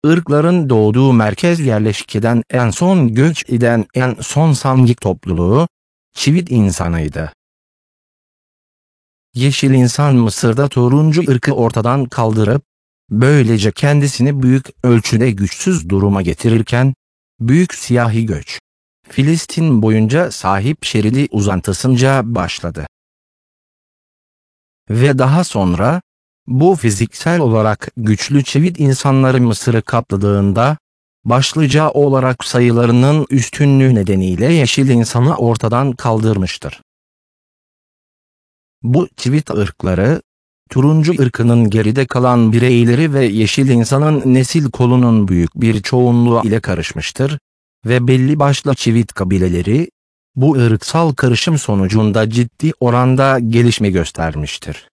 ırkların doğduğu merkez yerleşkeden en son göç eden en son Sangik topluluğu, Çivit insanıydı. Yeşil insan Mısır'da turuncu ırkı ortadan kaldırıp, böylece kendisini büyük ölçüde güçsüz duruma getirirken, büyük siyahi göç, Filistin boyunca sahip şeridi uzantısınca başladı. Ve daha sonra, bu fiziksel olarak güçlü Çivit insanları Mısır'ı kapladığında, başlıca olarak sayılarının üstünlüğü nedeniyle yeşil insanı ortadan kaldırmıştır. Bu Çivit ırkları, turuncu ırkının geride kalan bireyleri ve yeşil insanın nesil kolunun büyük bir çoğunluğu ile karışmıştır ve belli başlı Çivit kabileleri, bu ırksal karışım sonucunda ciddi oranda gelişme göstermiştir.